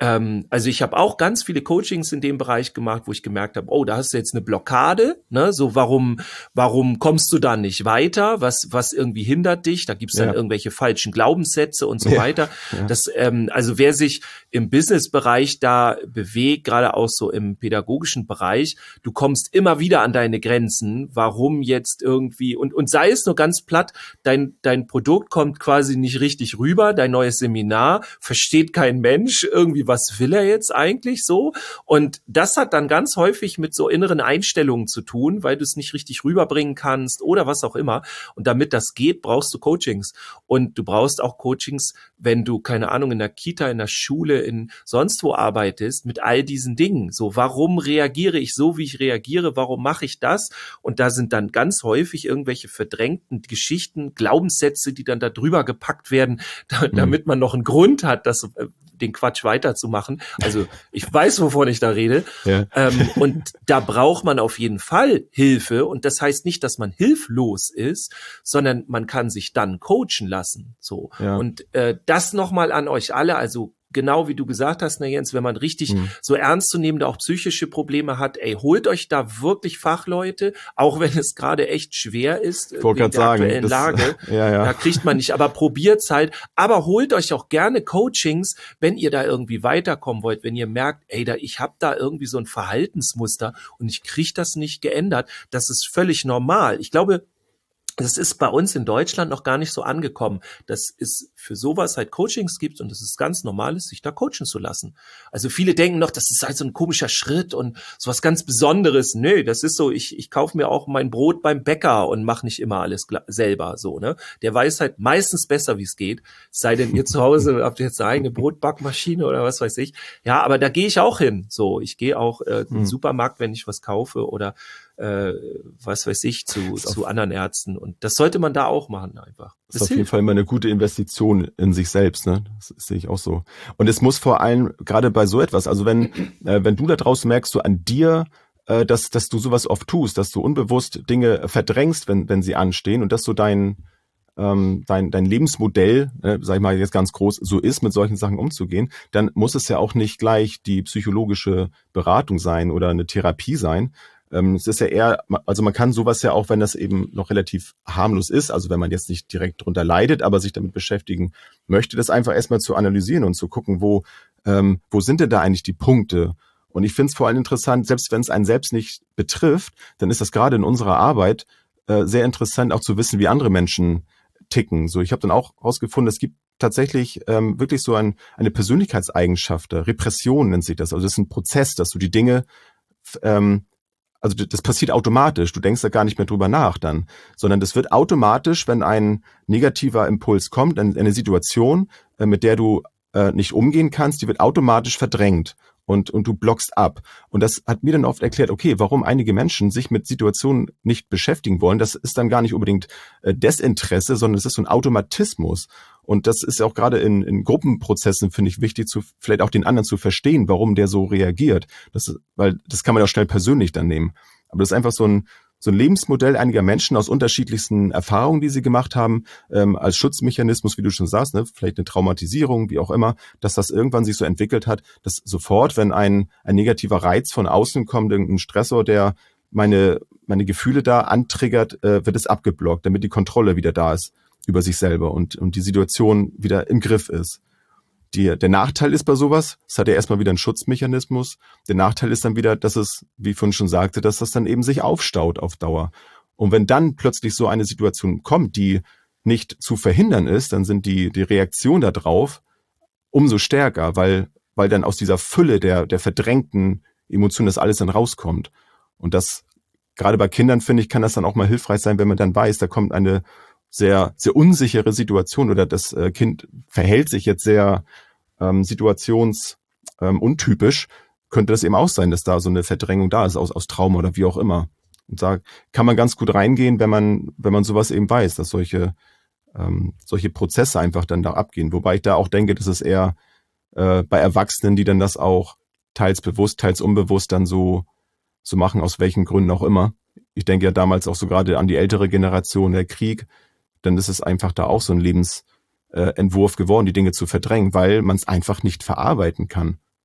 ähm, also ich habe auch ganz viele Coachings in dem Bereich gemacht, wo ich gemerkt habe, oh, da hast du jetzt eine Blockade, ne? So warum, warum kommst du da nicht weiter? Was, was irgendwie hindert dich? Da gibt's dann Ja. irgendwelche falschen Glaubenssätze und so Ja. weiter. Ja. Das, ähm, also wer sich im Businessbereich da bewegt, gerade auch so im pädagogischen Bereich, du kommst immer wieder an deine Grenzen. Warum jetzt irgendwie und und sei es nur ganz platt, dein dein Produkt kommt quasi nicht richtig rüber, dein neues Seminar versteht kein Mensch irgendwie, was will er jetzt eigentlich so? Und das hat dann ganz häufig mit so inneren Einstellungen zu tun, weil du es nicht richtig rüberbringen kannst oder was auch immer. Und damit das geht, brauchst du Coachings. Und du brauchst auch Coachings, wenn du, keine Ahnung, in der Kita, in der Schule, in sonst wo arbeitest, mit all diesen Dingen. So, warum reagiere ich so, wie ich reagiere? Warum mache ich das? Und da sind dann ganz häufig irgendwelche verdrängten Geschichten, Glaubenssätze, die dann da drüber gepackt werden, damit man noch einen Grund hat, das den Quatsch weiterzumachen. Also ich weiß, wovon ich da rede. Ja. Ähm, und da braucht man auf jeden Fall Hilfe. Und das heißt nicht, dass man hilflos ist, sondern man kann sich dann coachen lassen. So. Ja. Und äh, das nochmal an euch alle. Also genau wie du gesagt hast, na Jens, wenn man richtig mhm. so ernstzunehmende auch psychische Probleme hat, ey, holt euch da wirklich Fachleute, auch wenn es gerade echt schwer ist, wegen der sagen, aktuellen das, Lage. Ja, ja. Da kriegt man nicht, aber probiert's halt. Aber holt euch auch gerne Coachings, wenn ihr da irgendwie weiterkommen wollt, wenn ihr merkt, ey, da ich habe da irgendwie so ein Verhaltensmuster und ich kriege das nicht geändert. Das ist völlig normal. Ich glaube, das ist bei uns in Deutschland noch gar nicht so angekommen, dass es für sowas halt Coachings gibt und dass es ganz normal ist, sich da coachen zu lassen. Also viele denken noch, das ist halt so ein komischer Schritt und sowas ganz Besonderes. Nö, das ist so, ich ich kaufe mir auch mein Brot beim Bäcker und mache nicht immer alles selber so, ne? Der weiß halt meistens besser, wie es geht. Sei denn ihr zu Hause habt ihr jetzt eine eigene Brotbackmaschine oder was weiß ich. Ja, aber da gehe ich auch hin. So, ich gehe auch äh, in den Supermarkt, wenn ich was kaufe oder äh, was weiß ich, zu, zu anderen Ärzten. Und das sollte man da auch machen einfach. Das, das ist auf jeden Fall immer eine gute Investition in sich selbst, ne? Das, das sehe ich auch so. Und es muss vor allem gerade bei so etwas, also wenn äh, wenn du da draußen merkst, so an dir, äh, dass dass du sowas oft tust, dass du unbewusst Dinge verdrängst, wenn wenn sie anstehen und dass so dein ähm, dein dein Lebensmodell, äh, sag ich mal jetzt ganz groß, so ist, mit solchen Sachen umzugehen, dann muss es ja auch nicht gleich die psychologische Beratung sein oder eine Therapie sein. Es ist ja eher, also man kann sowas ja auch, wenn das eben noch relativ harmlos ist, also wenn man jetzt nicht direkt drunter leidet, aber sich damit beschäftigen möchte, das einfach erstmal zu analysieren und zu gucken, wo ähm, wo sind denn da eigentlich die Punkte? Und ich finde es vor allem interessant, selbst wenn es einen selbst nicht betrifft, dann ist das gerade in unserer Arbeit äh, sehr interessant, auch zu wissen, wie andere Menschen ticken. So, ich habe dann auch herausgefunden, es gibt tatsächlich ähm, wirklich so ein, eine Persönlichkeitseigenschaft, Repression nennt sich das. Also das ist ein Prozess, dass du die Dinge ähm, Also das passiert automatisch. Du denkst da gar nicht mehr drüber nach dann, sondern das wird automatisch, wenn ein negativer Impuls kommt, eine Situation, mit der du nicht umgehen kannst, die wird automatisch verdrängt und und du blockst ab. Und das hat mir dann oft erklärt, okay, warum einige Menschen sich mit Situationen nicht beschäftigen wollen. Das ist dann gar nicht unbedingt Desinteresse, sondern es ist so ein Automatismus. Und das ist auch gerade in, in Gruppenprozessen, finde ich, wichtig, zu vielleicht auch den anderen zu verstehen, warum der so reagiert. Das, weil das kann man auch schnell persönlich dann nehmen. Aber das ist einfach so ein, so ein Lebensmodell einiger Menschen aus unterschiedlichsten Erfahrungen, die sie gemacht haben, ähm, als Schutzmechanismus, wie du schon sagst, ne, vielleicht eine Traumatisierung, wie auch immer, dass das irgendwann sich so entwickelt hat, dass sofort, wenn ein, ein negativer Reiz von außen kommt, irgendein Stressor, der meine, meine Gefühle da antriggert, äh, wird es abgeblockt, damit die Kontrolle wieder da ist über sich selber und, und die Situation wieder im Griff ist. Die, der Nachteil ist bei sowas, es hat ja erstmal wieder einen Schutzmechanismus. Der Nachteil ist dann wieder, dass es, wie ich vorhin schon sagte, dass das dann eben sich aufstaut auf Dauer. Und wenn dann plötzlich so eine Situation kommt, die nicht zu verhindern ist, dann sind die, die Reaktionen darauf umso stärker, weil, weil dann aus dieser Fülle der, der verdrängten Emotionen das alles dann rauskommt. Und das, gerade bei Kindern, finde ich, kann das dann auch mal hilfreich sein, wenn man dann weiß, da kommt eine sehr sehr unsichere Situation oder das äh, Kind verhält sich jetzt sehr ähm, situationsuntypisch, ähm, könnte das eben auch sein, dass da so eine Verdrängung da ist aus aus Trauma oder wie auch immer. Und da kann man ganz gut reingehen, wenn man wenn man sowas eben weiß, dass solche ähm, solche Prozesse einfach dann da abgehen. Wobei ich da auch denke, dass es eher äh, bei Erwachsenen, die dann das auch teils bewusst, teils unbewusst dann so so machen, aus welchen Gründen auch immer. Ich denke ja damals auch so gerade an die ältere Generation, der Krieg, dann ist es einfach da auch so ein Lebensentwurf äh, geworden, die Dinge zu verdrängen, weil man es einfach nicht verarbeiten kann.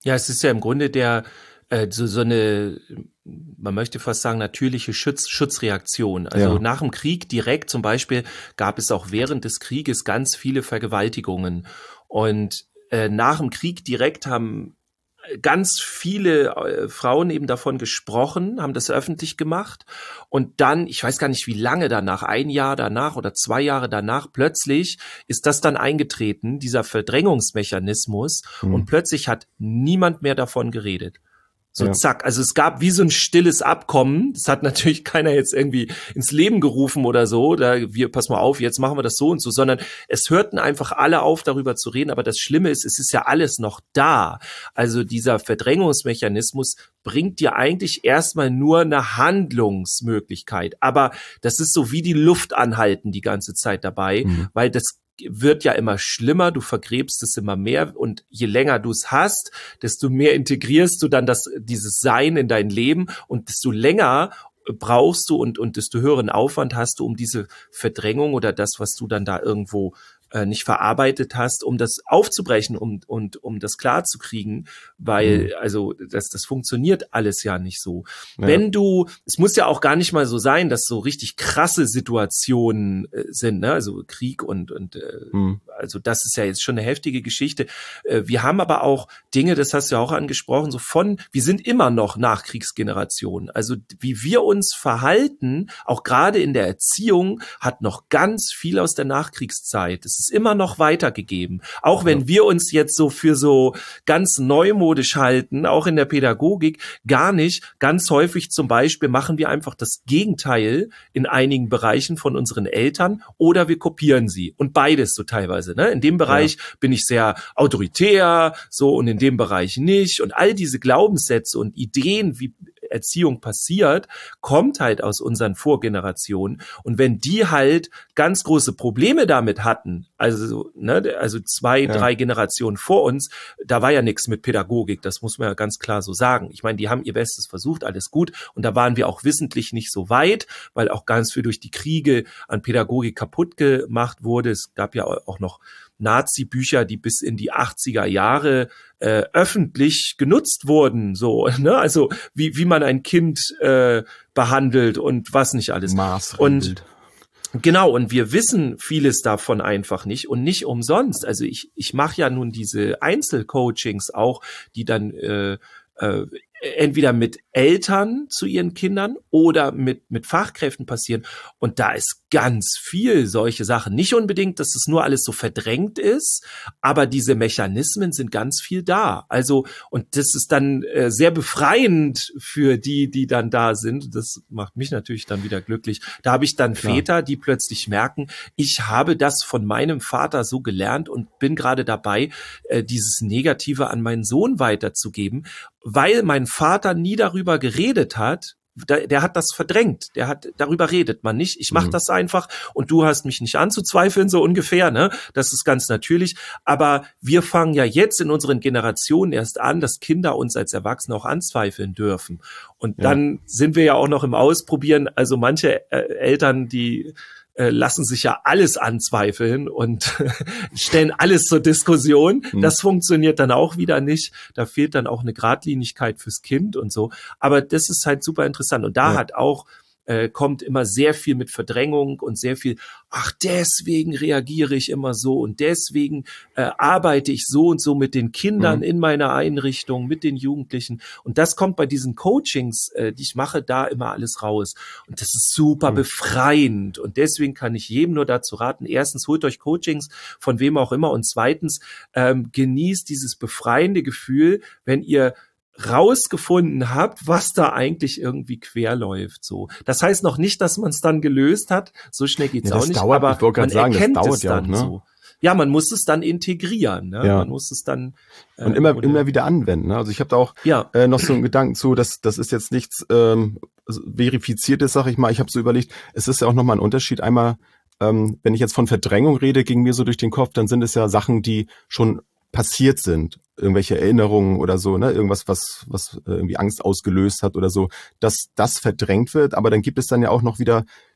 Ja, es ist ja im Grunde der äh, so, so eine, man möchte fast sagen, natürliche Schutz, Schutzreaktion. Also ja. Nach dem Krieg direkt zum Beispiel gab es auch während des Krieges ganz viele Vergewaltigungen. Und äh, nach dem Krieg direkt haben ganz viele äh, Frauen eben davon gesprochen, haben das öffentlich gemacht. Und dann, ich weiß gar nicht wie lange danach, ein Jahr danach oder zwei Jahre danach, plötzlich ist das dann eingetreten, dieser Verdrängungsmechanismus. Mhm. Und plötzlich hat niemand mehr davon geredet. So ja. Zack, also es gab wie so ein stilles Abkommen, das hat natürlich keiner jetzt irgendwie ins Leben gerufen oder so, da wir, pass mal auf, jetzt machen wir das so und so, sondern es hörten einfach alle auf, darüber zu reden, aber das Schlimme ist, es ist ja alles noch da. Also dieser Verdrängungsmechanismus bringt dir eigentlich erstmal nur eine Handlungsmöglichkeit, aber das ist so wie die Luft anhalten die ganze Zeit dabei, mhm. weil das wird ja immer schlimmer, du vergräbst es immer mehr und je länger du es hast, desto mehr integrierst du dann das dieses Sein in dein Leben und desto länger brauchst du und und desto höheren Aufwand hast du, um diese Verdrängung oder das, was du dann da irgendwo äh, nicht verarbeitet hast, um das aufzubrechen, um und um das klar zu kriegen, weil mhm. also das das funktioniert alles ja nicht so. Ja. Wenn du, es muss ja auch gar nicht mal so sein, dass so richtig krasse Situationen äh, sind, ne, also Krieg und und äh, mhm. also das ist ja jetzt schon eine heftige Geschichte. Äh, wir haben aber auch Dinge, das hast du ja auch angesprochen, so von, wir sind immer noch Nachkriegsgeneration. Also wie wir uns verhalten, auch gerade in der Erziehung, hat noch ganz viel aus der Nachkriegszeit. Es ist immer noch weitergegeben. Auch wenn wir uns jetzt so für so ganz neumodisch halten, auch in der Pädagogik, gar nicht. Ganz häufig zum Beispiel machen wir einfach das Gegenteil in einigen Bereichen von unseren Eltern oder wir kopieren sie. Und beides so teilweise. Ne? In dem Bereich ja. bin ich sehr autoritär, so, und in dem Bereich nicht. Und all diese Glaubenssätze und Ideen, wie Erziehung passiert, kommt halt aus unseren Vorgenerationen. Und wenn die halt ganz große Probleme damit hatten, also ne, also zwei, ja. drei Generationen vor uns, da war ja nichts mit Pädagogik, das muss man ja ganz klar so sagen. Ich meine, die haben ihr Bestes versucht, alles gut. Und da waren wir auch wissentlich nicht so weit, weil auch ganz viel durch die Kriege an Pädagogik kaputt gemacht wurde. Es gab ja auch noch Nazi-Bücher, die bis in die achtziger Jahre äh, öffentlich genutzt wurden, so, ne, also wie wie man ein Kind äh, behandelt und was nicht alles. Und genau, und wir wissen vieles davon einfach nicht und nicht umsonst. Also ich ich mache ja nun diese Einzelcoachings auch, die dann äh, äh, entweder mit Eltern zu ihren Kindern oder mit mit Fachkräften passieren. Und da ist ganz viel solche Sachen. Nicht unbedingt, dass es nur alles so verdrängt ist, aber diese Mechanismen sind ganz viel da. Also, und das ist dann äh, sehr befreiend für die, die dann da sind. Das macht mich natürlich dann wieder glücklich. Da habe ich dann Klar. Väter, die plötzlich merken, ich habe das von meinem Vater so gelernt und bin gerade dabei, äh, dieses Negative an meinen Sohn weiterzugeben, weil mein Vater nie darüber geredet hat. Der, der hat das verdrängt, der hat, darüber redet man nicht, ich mach mhm. das einfach und du hast mich nicht anzuzweifeln, so ungefähr, ne? Das ist ganz natürlich, aber wir fangen ja jetzt in unseren Generationen erst an, dass Kinder uns als Erwachsene auch anzweifeln dürfen. Und ja. dann sind wir ja auch noch im Ausprobieren, also manche äh, Eltern, die äh, lassen sich ja alles anzweifeln und stellen alles zur Diskussion. Mhm. Das funktioniert dann auch wieder nicht. Da fehlt dann auch eine Geradlinigkeit fürs Kind und so. Aber das ist halt super interessant. Und da ja. hat auch äh, kommt immer sehr viel mit Verdrängung und sehr viel, ach, deswegen reagiere ich immer so und deswegen äh, arbeite ich so und so mit den Kindern mhm. in meiner Einrichtung, mit den Jugendlichen. Und das kommt bei diesen Coachings, äh, die ich mache, da immer alles raus. Und das ist super mhm. befreiend. Und deswegen kann ich jedem nur dazu raten, erstens, holt euch Coachings von wem auch immer und zweitens, ähm, genießt dieses befreiende Gefühl, wenn ihr rausgefunden habt, was da eigentlich irgendwie quer läuft. So, das heißt noch nicht, dass man es dann gelöst hat. So schnell geht's ja, auch nicht. Dauert, aber man sagen, erkennt das dauert es ja dann auch, ne? so. Ja, man muss es dann integrieren. Ne? Ja. Man muss es dann äh, und immer immer wieder anwenden. Ne? Also ich habe da auch ja. äh, noch so einen Gedanken zu, dass das ist jetzt nichts ähm, verifiziertes, sag ich mal. Ich habe so überlegt, es ist ja auch nochmal ein Unterschied. Einmal, ähm, wenn ich jetzt von Verdrängung rede, ging mir so durch den Kopf, dann sind es ja Sachen, die schon passiert sind, irgendwelche Erinnerungen oder so, ne, irgendwas, was was irgendwie Angst ausgelöst hat oder so, dass das verdrängt wird, aber dann gibt es dann ja auch noch wieder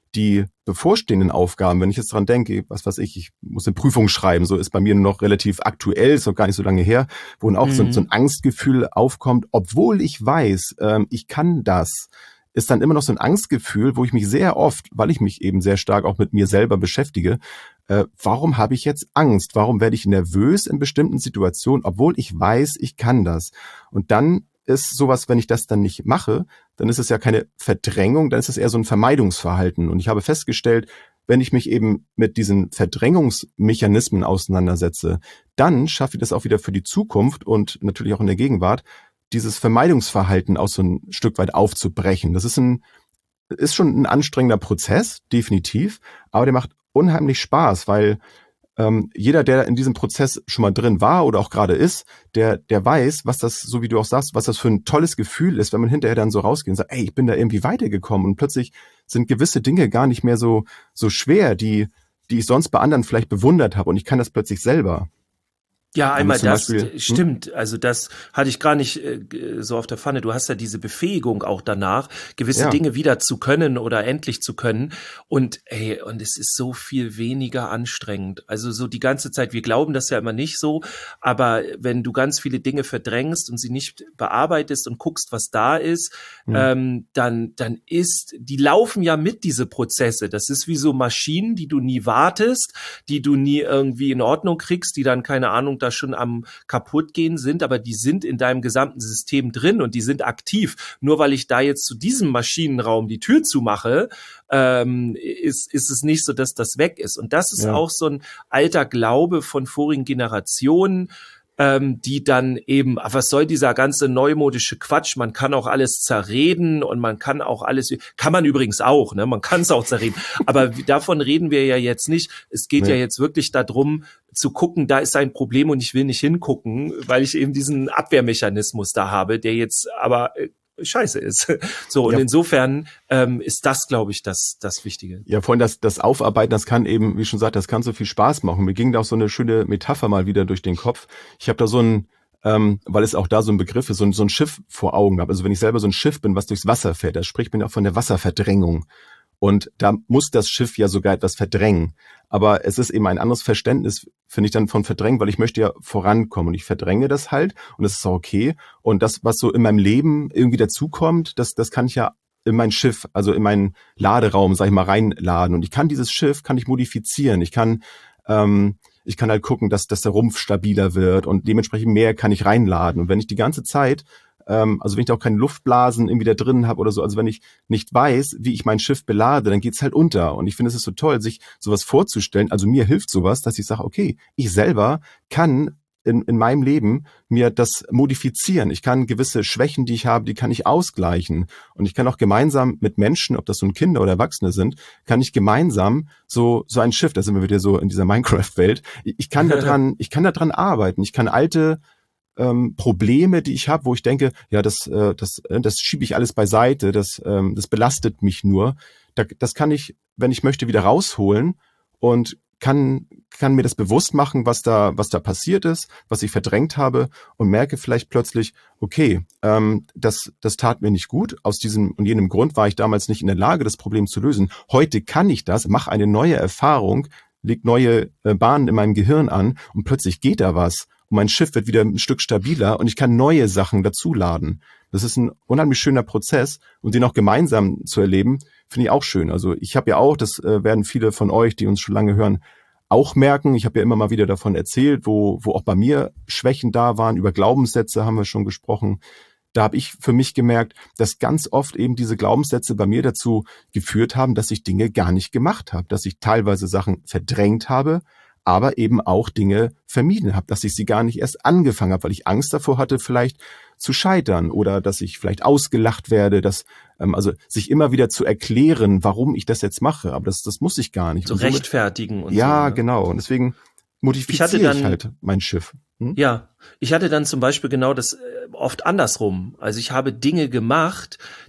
die bevorstehenden Aufgaben, wenn ich jetzt dran denke, was weiß ich, ich muss eine Prüfung schreiben, so ist bei mir noch relativ aktuell, ist noch gar nicht so lange her, wo auch mhm. so, so ein Angstgefühl aufkommt, obwohl ich weiß, ähm, ich kann das, ist dann immer noch so ein Angstgefühl, wo ich mich sehr oft, weil ich mich eben sehr stark auch mit mir selber beschäftige, äh, warum habe ich jetzt Angst? Warum werde ich nervös in bestimmten Situationen, obwohl ich weiß, ich kann das? Und dann ist sowas, wenn ich das dann nicht mache, dann ist es ja keine Verdrängung, dann ist es eher so ein Vermeidungsverhalten. Und ich habe festgestellt, wenn ich mich eben mit diesen Verdrängungsmechanismen auseinandersetze, dann schaffe ich das auch wieder für die Zukunft und natürlich auch in der Gegenwart, dieses Vermeidungsverhalten auch so ein Stück weit aufzubrechen. Das ist ein, ist schon ein anstrengender Prozess, definitiv, aber der macht unheimlich Spaß, weil Ähm, jeder, der in diesem Prozess schon mal drin war oder auch gerade ist, der der weiß, was das, so wie du auch sagst, was das für ein tolles Gefühl ist, wenn man hinterher dann so rausgeht und sagt, ey, ich bin da irgendwie weitergekommen und plötzlich sind gewisse Dinge gar nicht mehr so so schwer, die die ich sonst bei anderen vielleicht bewundert habe und ich kann das plötzlich selber. Ja, einmal das, Beispiel, stimmt. Hm? Also das hatte ich gar nicht äh, so auf der Pfanne. Du hast ja diese Befähigung auch danach, gewisse ja. Dinge wieder zu können oder endlich zu können. Und ey, und es ist so viel weniger anstrengend. Also so die ganze Zeit, wir glauben das ja immer nicht so, aber wenn du ganz viele Dinge verdrängst und sie nicht bearbeitest und guckst, was da ist, hm. ähm, dann, dann ist, die laufen ja mit, diese Prozesse. Das ist wie so Maschinen, die du nie wartest, die du nie irgendwie in Ordnung kriegst, die dann, keine Ahnung, da schon am kaputtgehen sind, aber die sind in deinem gesamten System drin und die sind aktiv. Nur weil ich da jetzt zu diesem Maschinenraum die Tür zumache, ähm, ist, ist es nicht so, dass das weg ist. Und das ist ja. auch so ein alter Glaube von vorigen Generationen, ähm, die dann eben, was soll dieser ganze neumodische Quatsch, man kann auch alles zerreden und man kann auch alles, kann man übrigens auch, ne, man kann es auch zerreden, aber davon reden wir ja jetzt nicht. Es geht nee. ja jetzt wirklich darum, zu gucken, da ist ein Problem und ich will nicht hingucken, weil ich eben diesen Abwehrmechanismus da habe, der jetzt aber äh, scheiße ist. So, und ja. insofern ähm, ist das, glaube ich, das das Wichtige. Ja, vorhin das, das Aufarbeiten, das kann eben, wie schon gesagt, das kann so viel Spaß machen. Mir ging da auch so eine schöne Metapher mal wieder durch den Kopf. Ich habe da so ein, ähm, weil es auch da so ein Begriff ist, so ein, so ein Schiff vor Augen habe. Also wenn ich selber so ein Schiff bin, was durchs Wasser fährt, da spricht man ja auch von der Wasserverdrängung. Und da muss das Schiff ja sogar etwas verdrängen. Aber es ist eben ein anderes Verständnis, finde ich, dann von Verdrängen, weil ich möchte ja vorankommen und ich verdränge das halt und das ist auch okay. Und das, was so in meinem Leben irgendwie dazukommt, das, das kann ich ja in mein Schiff, also in meinen Laderaum, sag ich mal, reinladen. Und ich kann dieses Schiff, kann ich modifizieren. Ich kann, ähm, ich kann halt gucken, dass, dass der Rumpf stabiler wird und dementsprechend mehr kann ich reinladen. Und wenn ich die ganze Zeit also wenn ich da auch keine Luftblasen irgendwie da drin habe oder so, also wenn ich nicht weiß, wie ich mein Schiff belade, dann geht's halt unter. Und ich finde, es ist so toll, sich sowas vorzustellen. Also mir hilft sowas, dass ich sage, okay, ich selber kann in, in meinem Leben mir das modifizieren. Ich kann gewisse Schwächen, die ich habe, die kann ich ausgleichen. Und ich kann auch gemeinsam mit Menschen, ob das nun Kinder oder Erwachsene sind, kann ich gemeinsam so so ein Schiff, da sind wir wieder so in dieser Minecraft-Welt, ich kann da dran, ich kann da dran arbeiten. Ich kann alte Ähm, Probleme, die ich habe, wo ich denke, ja, das, äh, das, äh, das schiebe ich alles beiseite, das, ähm, das belastet mich nur. Da, das kann ich, wenn ich möchte, wieder rausholen und kann, kann mir das bewusst machen, was da, was da passiert ist, was ich verdrängt habe und merke vielleicht plötzlich, okay, ähm, das, das tat mir nicht gut. Aus diesem und jenem Grund war ich damals nicht in der Lage, das Problem zu lösen. Heute kann ich das, mache eine neue Erfahrung, lege neue äh, Bahnen in meinem Gehirn an und plötzlich geht da was. Und mein Schiff wird wieder ein Stück stabiler und ich kann neue Sachen dazuladen. Das ist ein unheimlich schöner Prozess und den auch gemeinsam zu erleben, finde ich auch schön. Also ich habe ja auch, das äh, werden viele von euch, die uns schon lange hören, auch merken. Ich habe ja immer mal wieder davon erzählt, wo wo auch bei mir Schwächen da waren. Über Glaubenssätze haben wir schon gesprochen. Da habe ich für mich gemerkt, dass ganz oft eben diese Glaubenssätze bei mir dazu geführt haben, dass ich Dinge gar nicht gemacht habe, dass ich teilweise Sachen verdrängt habe, aber eben auch Dinge vermieden habe, dass ich sie gar nicht erst angefangen habe, weil ich Angst davor hatte, vielleicht zu scheitern oder dass ich vielleicht ausgelacht werde, dass ähm, also sich immer wieder zu erklären, warum ich das jetzt mache, aber das das muss ich gar nicht. Zu so rechtfertigen und ja, so. Ne? Genau. Und deswegen modifiziere ich, dann, ich halt mein Schiff. Hm? Ja, ich hatte dann zum Beispiel genau das äh, oft andersrum. Also ich habe Dinge gemacht,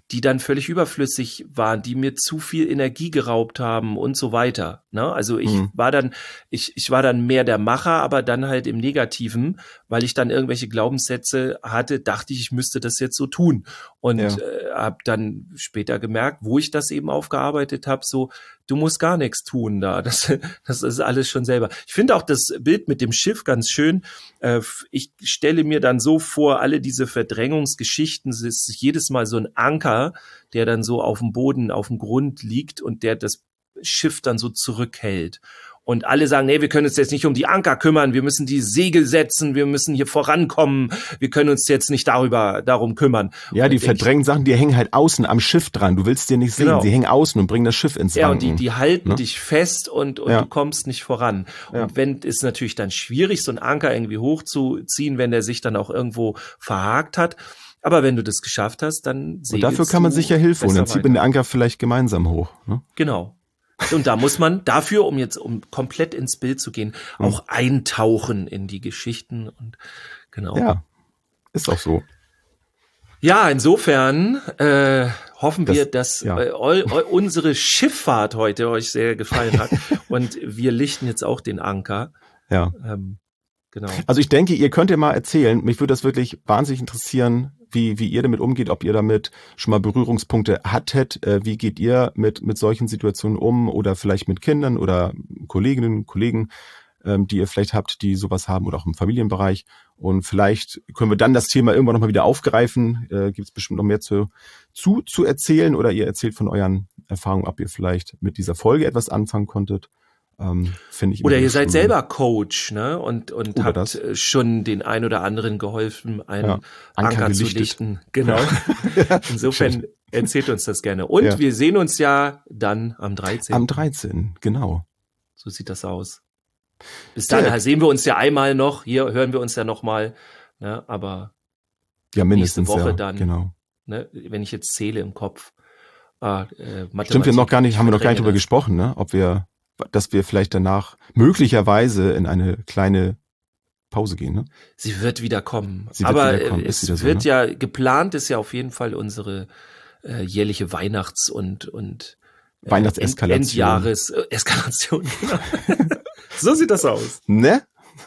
die dann völlig überflüssig waren, die mir zu viel Energie geraubt haben und so weiter. Ne? Also ich mhm. war dann, ich, ich war dann mehr der Macher, aber dann halt im Negativen, weil ich dann irgendwelche Glaubenssätze hatte, dachte ich, ich müsste das jetzt so tun. Und ja. äh, habe dann später gemerkt, wo ich das eben aufgearbeitet habe, so, du musst gar nichts tun da. Das, das ist alles schon selber. Ich finde auch das Bild mit dem Schiff ganz schön. Äh, ich stelle mir dann so vor, alle diese Verdrängungsgeschichten, es ist jedes Mal so ein Anker, der dann so auf dem Boden, auf dem Grund liegt und der das Schiff dann so zurückhält. Und alle sagen, nee, wir können uns jetzt nicht um die Anker kümmern, wir müssen die Segel setzen, wir müssen hier vorankommen, wir können uns jetzt nicht darüber darum kümmern. Ja, die verdrängten Sachen, die hängen halt außen am Schiff dran. Du willst dir nicht sehen, genau. Sie hängen außen und bringen das Schiff ins Wanken. Ja, und die, die halten ne? dich fest und, und ja. du kommst nicht voran. Ja. Und wenn ist natürlich dann schwierig, so einen Anker irgendwie hochzuziehen, wenn der sich dann auch irgendwo verhakt hat. Aber wenn du das geschafft hast, dann segelst du. Und dafür kann man sich ja Hilfe holen. Dann zieht man den Anker vielleicht gemeinsam hoch. Ne? Genau. Und da muss man dafür, um jetzt um komplett ins Bild zu gehen, auch eintauchen in die Geschichten und genau. Ja, ist auch so. Ja, insofern äh, hoffen das, wir, dass ja. äh, eu, eu, unsere Schifffahrt heute euch sehr gefallen hat und wir lichten jetzt auch den Anker. Ja. Ähm, genau. Also ich denke, ihr könnt ja mal erzählen, mich würde das wirklich wahnsinnig interessieren, wie wie ihr damit umgeht, ob ihr damit schon mal Berührungspunkte hattet, äh, wie geht ihr mit mit solchen Situationen um oder vielleicht mit Kindern oder Kolleginnen, Kollegen, ähm, die ihr vielleicht habt, die sowas haben oder auch im Familienbereich und vielleicht können wir dann das Thema irgendwann nochmal wieder aufgreifen, äh, gibt es bestimmt noch mehr zu, zu zu erzählen oder ihr erzählt von euren Erfahrungen, ob ihr vielleicht mit dieser Folge etwas anfangen konntet. Ähm, finde ich oder ihr seid selber Coach, ne? Und und oder habt das. schon den ein oder anderen geholfen, einen ja, Anker, Anker zu lichten. Genau. Ja. Insofern erzählt uns das gerne. Und ja. wir sehen uns ja dann am dreizehnten Am dreizehnten genau. So sieht das aus. Bis dann ja. sehen wir uns ja einmal noch. Hier hören wir uns ja noch mal. Ne? Aber ja, mindestens nächste Woche ja, dann. Genau. Ne? Wenn ich jetzt zähle im Kopf. Ah, äh, Stimmt, wir noch gar nicht, haben wir noch gar nicht drüber gesprochen, ne? Ob wir dass wir vielleicht danach möglicherweise in eine kleine Pause gehen. Ne? Sie wird wieder kommen. Sie wird Aber wieder kommen. es so, wird ne? ja, geplant ist ja auf jeden Fall unsere äh, jährliche Weihnachts- und, und äh, Weihnachtseskalation. End Endjahres-Eskalation. Genau. So sieht das aus. Ne?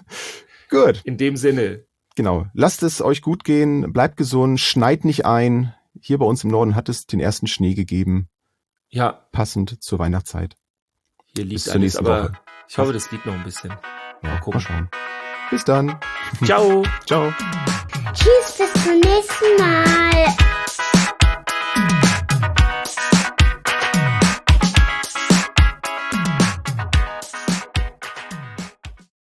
Gut. In dem Sinne. Genau. Lasst es euch gut gehen. Bleibt gesund. Schneit nicht ein. Hier bei uns im Norden hat es den ersten Schnee gegeben. Ja. Passend zur Weihnachtszeit. Hier liegt alles, aber Woche. Ich hoffe, das liegt noch ein bisschen. Ja, mal gucken. Mal schauen. Bis dann. Ciao. Ciao. Tschüss, bis zum nächsten Mal.